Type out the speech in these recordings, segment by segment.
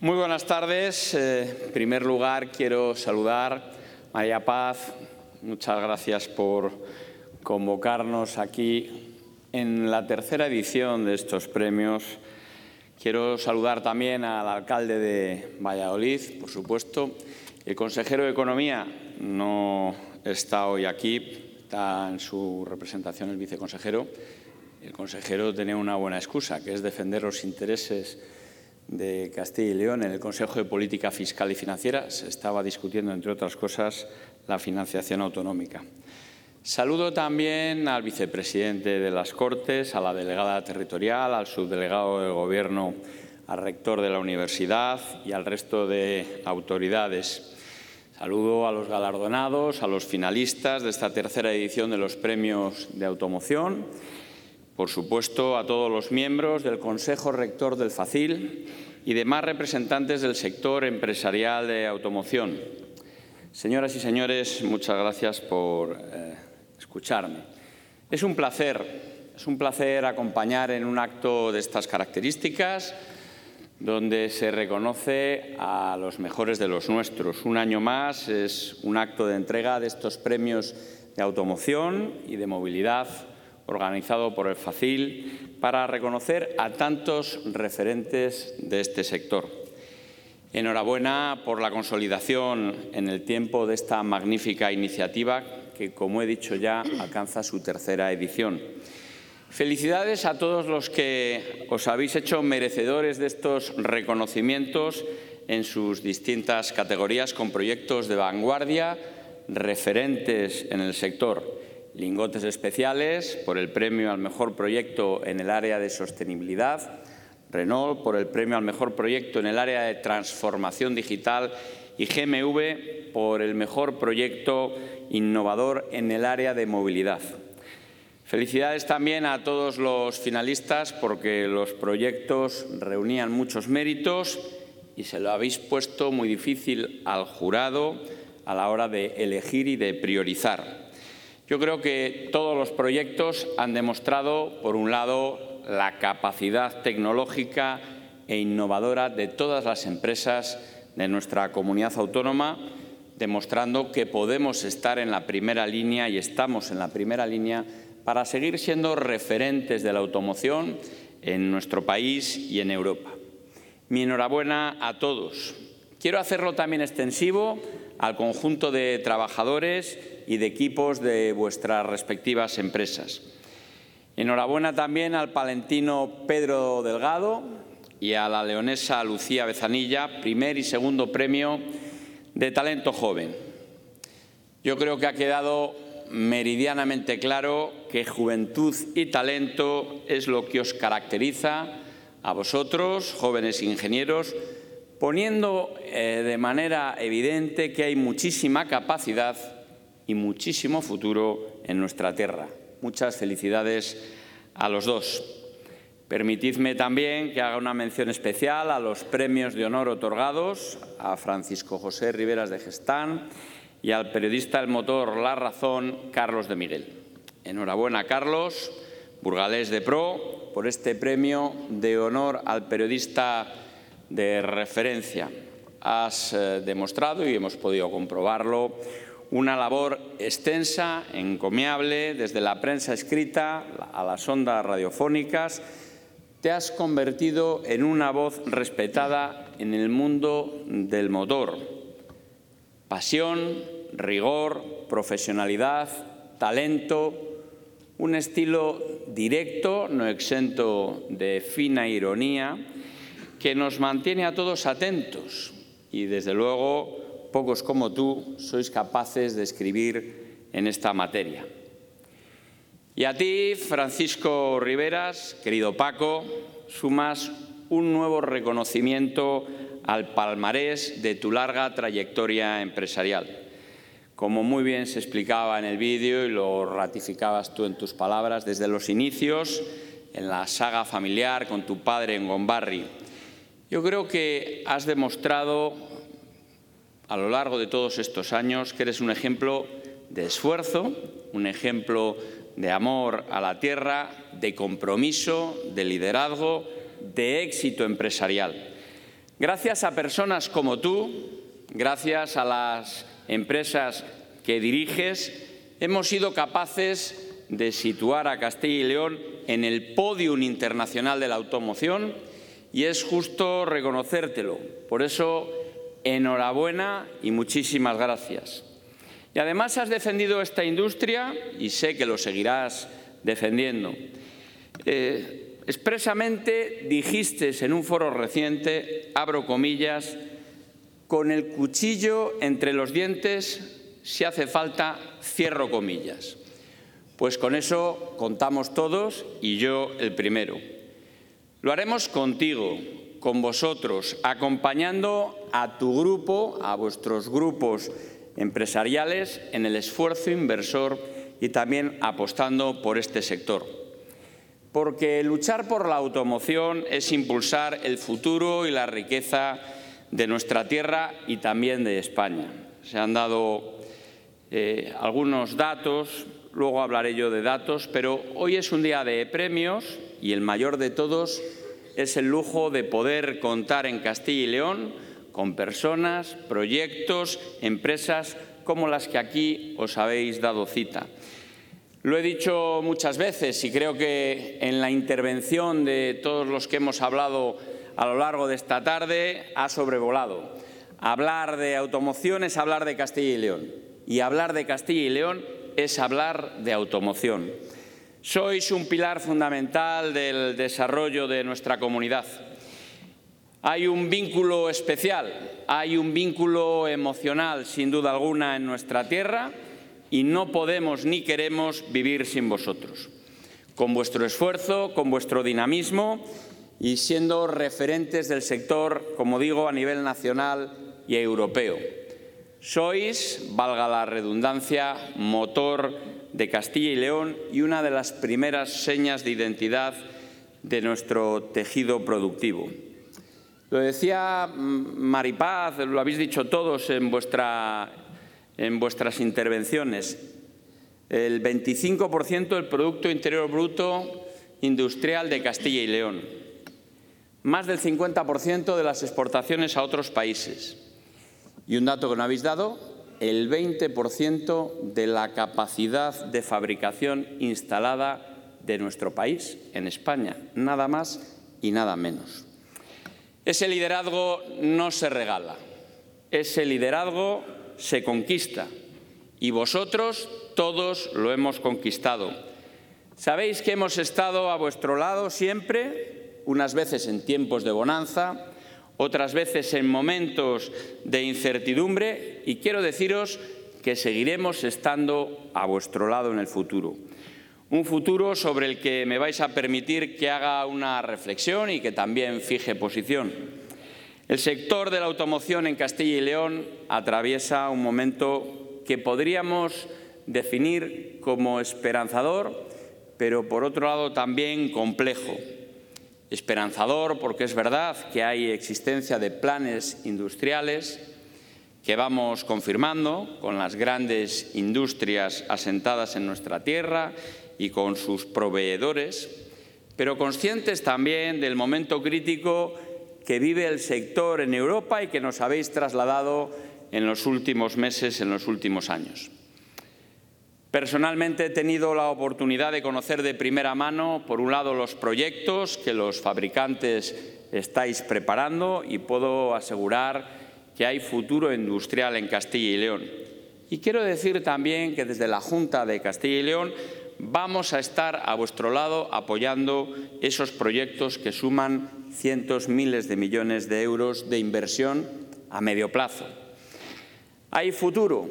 Muy buenas tardes. En primer lugar, quiero saludar a María Paz. Muchas gracias por convocarnos aquí en la tercera edición de estos premios. Quiero saludar también al alcalde de Valladolid, por supuesto. El consejero de Economía no está hoy aquí, está en su representación el viceconsejero. El consejero tenía una buena excusa, que es defender los intereses de Castilla y León. En el Consejo de Política Fiscal y Financiera se estaba discutiendo, entre otras cosas, la financiación autonómica. Saludo también al vicepresidente de las Cortes, a la delegada territorial, al subdelegado del Gobierno, al rector de la universidad y al resto de autoridades. Saludo a los galardonados, a los finalistas de esta tercera edición de los premios de automoción. Por supuesto, a todos los miembros del Consejo Rector del FACIL y demás representantes del sector empresarial de automoción. Señoras y señores, muchas gracias por escucharme. Es un placer acompañar en un acto de estas características, donde se reconoce a los mejores de los nuestros. Un año más es un acto de entrega de estos premios de automoción y de movilidad, organizado por el FACIL, para reconocer a tantos referentes de este sector. Enhorabuena por la consolidación en el tiempo de esta magnífica iniciativa que, como he dicho ya, alcanza su tercera edición. Felicidades a todos los que os habéis hecho merecedores de estos reconocimientos en sus distintas categorías con proyectos de vanguardia, referentes en el sector. Lingotes especiales por el premio al mejor proyecto en el área de sostenibilidad, Renault por el premio al mejor proyecto en el área de transformación digital y GMV por el mejor proyecto innovador en el área de movilidad. Felicidades también a todos los finalistas porque los proyectos reunían muchos méritos y se lo habéis puesto muy difícil al jurado a la hora de elegir y de priorizar. Yo creo que todos los proyectos han demostrado, por un lado, la capacidad tecnológica e innovadora de todas las empresas de nuestra comunidad autónoma, demostrando que podemos estar en la primera línea y estamos en la primera línea para seguir siendo referentes de la automoción en nuestro país y en Europa. Mi enhorabuena a todos. Quiero hacerlo también extensivo al conjunto de trabajadores y de equipos de vuestras respectivas empresas. Enhorabuena también al palentino Pedro Delgado y a la leonesa Lucía Bezanilla, primer y segundo premio de talento joven. Yo creo que ha quedado meridianamente claro que juventud y talento es lo que os caracteriza a vosotros, jóvenes ingenieros, poniendo de manera evidente que hay muchísima capacidad y muchísimo futuro en nuestra tierra. Muchas felicidades a los dos. Permitidme también que haga una mención especial a los premios de honor otorgados a Francisco José Riveras de Gestán y al periodista del motor La Razón, Carlos de Miguel. Enhorabuena, Carlos, burgalés de pro, por este premio de honor al periodista de referencia. Has demostrado, y hemos podido comprobarlo, una labor extensa, encomiable, desde la prensa escrita a las ondas radiofónicas. Te has convertido en una voz respetada en el mundo del motor. Pasión, rigor, profesionalidad, talento, un estilo directo, no exento de fina ironía, que nos mantiene a todos atentos y, desde luego, pocos como tú sois capaces de escribir en esta materia. Y a ti, Francisco Riveras, querido Paco, sumas un nuevo reconocimiento al palmarés de tu larga trayectoria empresarial. Como muy bien se explicaba en el vídeo y lo ratificabas tú en tus palabras, desde los inicios, en la saga familiar con tu padre en Gombarri. Yo creo que has demostrado a lo largo de todos estos años que eres un ejemplo de esfuerzo, un ejemplo de amor a la tierra, de compromiso, de liderazgo, de éxito empresarial. Gracias a personas como tú, gracias a las empresas que diriges, hemos sido capaces de situar a Castilla y León en el podium internacional de la automoción y es justo reconocértelo. Por eso, enhorabuena y muchísimas gracias. Y además has defendido esta industria y sé que lo seguirás defendiendo. Expresamente dijiste en un foro reciente, abro comillas, con el cuchillo entre los dientes, si hace falta, cierro comillas. Pues con eso contamos todos y yo el primero. Lo haremos contigo, con vosotros, acompañando a tu grupo, a vuestros grupos empresariales en el esfuerzo inversor y también apostando por este sector. Porque luchar por la automoción es impulsar el futuro y la riqueza de nuestra tierra y también de España. Se han dado algunos datos, luego hablaré yo de datos, pero hoy es un día de premios y el mayor de todos es el lujo de poder contar en Castilla y León con personas, proyectos, empresas como las que aquí os habéis dado cita. Lo he dicho muchas veces y creo que en la intervención de todos los que hemos hablado a lo largo de esta tarde ha sobrevolado. Hablar de automoción es hablar de Castilla y León y hablar de Castilla y León es hablar de automoción. Sois un pilar fundamental del desarrollo de nuestra comunidad. Hay un vínculo especial, hay un vínculo emocional, sin duda alguna, en nuestra tierra y no podemos ni queremos vivir sin vosotros. Con vuestro esfuerzo, con vuestro dinamismo y siendo referentes del sector, como digo, a nivel nacional y europeo. Sois, valga la redundancia, motor de Castilla y León y una de las primeras señas de identidad de nuestro tejido productivo. Lo decía Maripaz, lo habéis dicho todos en vuestras intervenciones. El 25% del Producto Interior Bruto industrial de Castilla y León. Más del 50% de las exportaciones a otros países. Y un dato que no habéis dado, el 20% de la capacidad de fabricación instalada de nuestro país, en España. Nada más y nada menos. Ese liderazgo no se regala, ese liderazgo se conquista y vosotros todos lo hemos conquistado. Sabéis que hemos estado a vuestro lado siempre, unas veces en tiempos de bonanza, otras veces en momentos de incertidumbre y quiero deciros que seguiremos estando a vuestro lado en el futuro. Un futuro sobre el que me vais a permitir que haga una reflexión y que también fije posición. El sector de la automoción en Castilla y León atraviesa un momento que podríamos definir como esperanzador, pero por otro lado también complejo. Esperanzador porque es verdad que hay existencia de planes industriales que vamos confirmando con las grandes industrias asentadas en nuestra tierra y con sus proveedores, pero conscientes también del momento crítico que vive el sector en Europa y que nos habéis trasladado en los últimos meses, en los últimos años. Personalmente he tenido la oportunidad de conocer de primera mano, por un lado, los proyectos que los fabricantes estáis preparando y puedo asegurar que hay futuro industrial en Castilla y León. Y quiero decir también que desde la Junta de Castilla y León vamos a estar a vuestro lado apoyando esos proyectos que suman cientos, miles de millones de euros de inversión a medio plazo. ¿Hay futuro?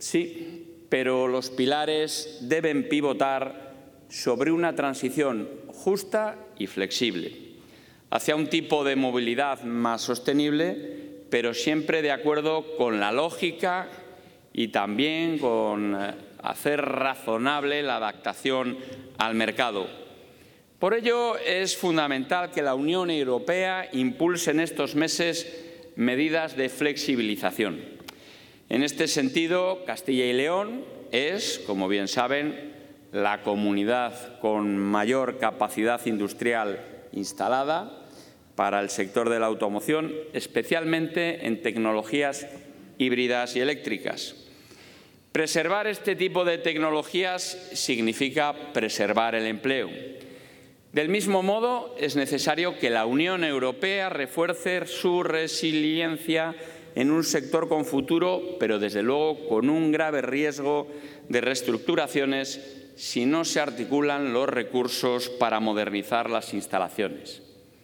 Sí, pero los pilares deben pivotar sobre una transición justa y flexible, hacia un tipo de movilidad más sostenible, pero siempre de acuerdo con la lógica y también con hacer razonable la adaptación al mercado. Por ello, es fundamental que la Unión Europea impulse en estos meses medidas de flexibilización. En este sentido, Castilla y León es, como bien saben, la comunidad con mayor capacidad industrial instalada, para el sector de la automoción, especialmente en tecnologías híbridas y eléctricas. Preservar este tipo de tecnologías significa preservar el empleo. Del mismo modo, es necesario que la Unión Europea refuerce su resiliencia en un sector con futuro, pero desde luego con un grave riesgo de reestructuraciones si no se articulan los recursos para modernizar las instalaciones.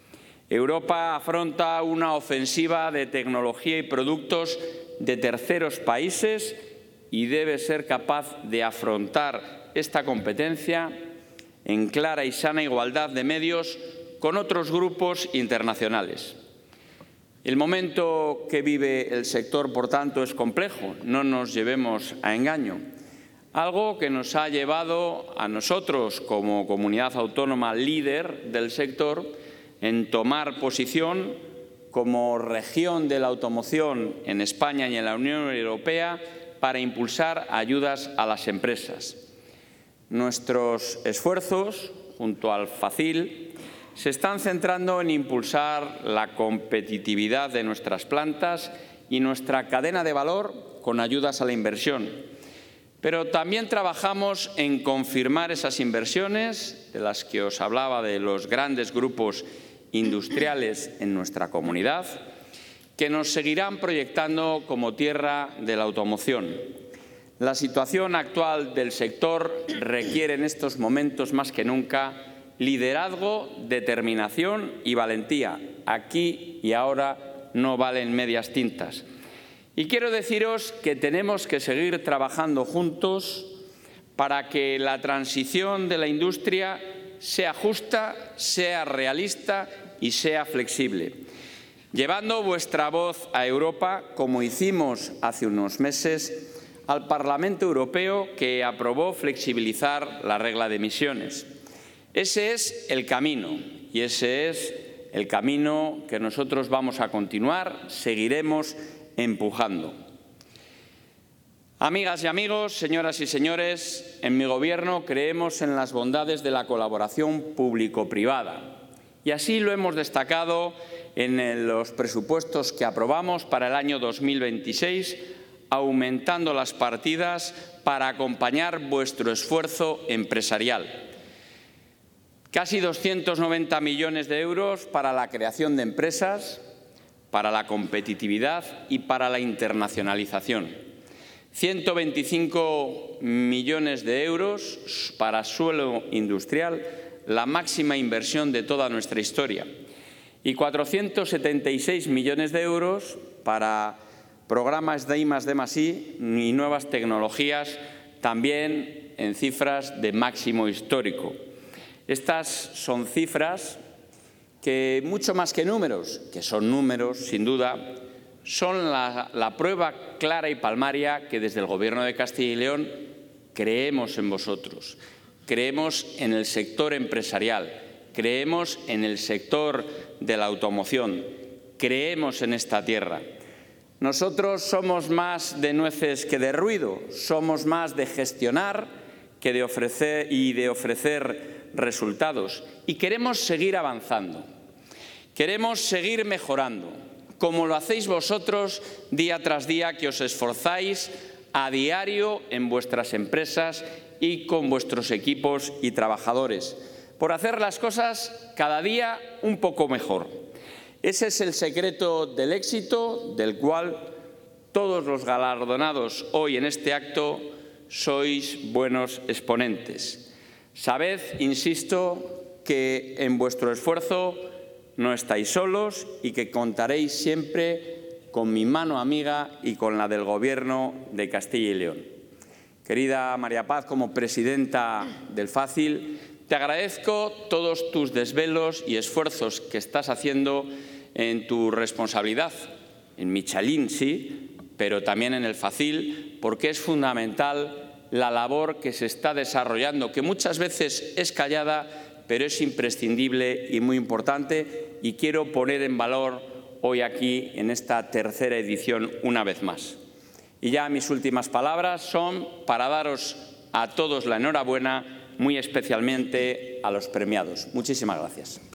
Europa afronta una ofensiva de tecnología y productos de terceros países y debe ser capaz de afrontar esta competencia en clara y sana igualdad de medios con otros grupos internacionales. El momento que vive el sector, por tanto, es complejo, no nos llevemos a engaño. Algo que nos ha llevado a nosotros, como comunidad autónoma líder del sector, en tomar posición como región de la automoción en España y en la Unión Europea para impulsar ayudas a las empresas. Nuestros esfuerzos, junto al FACIL, se están centrando en impulsar la competitividad de nuestras plantas y nuestra cadena de valor con ayudas a la inversión. Pero también trabajamos en confirmar esas inversiones de las que os hablaba, de los grandes grupos industriales en nuestra comunidad, que nos seguirán proyectando como tierra de la automoción. La situación actual del sector requiere en estos momentos más que nunca liderazgo, determinación y valentía. Aquí y ahora no valen medias tintas. Y quiero deciros que tenemos que seguir trabajando juntos para que la transición de la industria sea justa, sea realista y sea flexible. Llevando vuestra voz a Europa, como hicimos hace unos meses, al Parlamento Europeo, que aprobó flexibilizar la regla de emisiones. Ese es el camino y ese es el camino que nosotros vamos a continuar, seguiremos empujando. Amigas y amigos, señoras y señores, en mi Gobierno creemos en las bondades de la colaboración público-privada y así lo hemos destacado en los presupuestos que aprobamos para el año 2026, aumentando las partidas para acompañar vuestro esfuerzo empresarial. Casi 290 millones de euros para la creación de empresas, para la competitividad y para la internacionalización. 125 millones de euros para suelo industrial, la máxima inversión de toda nuestra historia. Y 476 millones de euros para programas de I+D+I y nuevas tecnologías, también en cifras de máximo histórico. Estas son cifras que, mucho más que números, que son números, sin duda, son la prueba clara y palmaria que desde el Gobierno de Castilla y León creemos en vosotros, creemos en el sector empresarial, creemos en el sector de la automoción, creemos en esta tierra. Nosotros somos más de nueces que de ruido, somos más de gestionar que de ofrecer resultados y queremos seguir avanzando, queremos seguir mejorando, como lo hacéis vosotros día tras día, que os esforzáis a diario en vuestras empresas y con vuestros equipos y trabajadores, por hacer las cosas cada día un poco mejor. Ese es el secreto del éxito, del cual todos los galardonados hoy en este acto sois buenos exponentes. Sabed, insisto, que en vuestro esfuerzo no estáis solos y que contaréis siempre con mi mano amiga y con la del Gobierno de Castilla y León. Querida María Paz, como presidenta del FACIL, te agradezco todos tus desvelos y esfuerzos que estás haciendo en tu responsabilidad, en Michelin sí, pero también en el FACIL, porque es fundamental la labor que se está desarrollando, que muchas veces es callada, pero es imprescindible y muy importante, y quiero poner en valor hoy aquí en esta tercera edición una vez más. Y ya mis últimas palabras son para daros a todos la enhorabuena, muy especialmente a los premiados. Muchísimas gracias.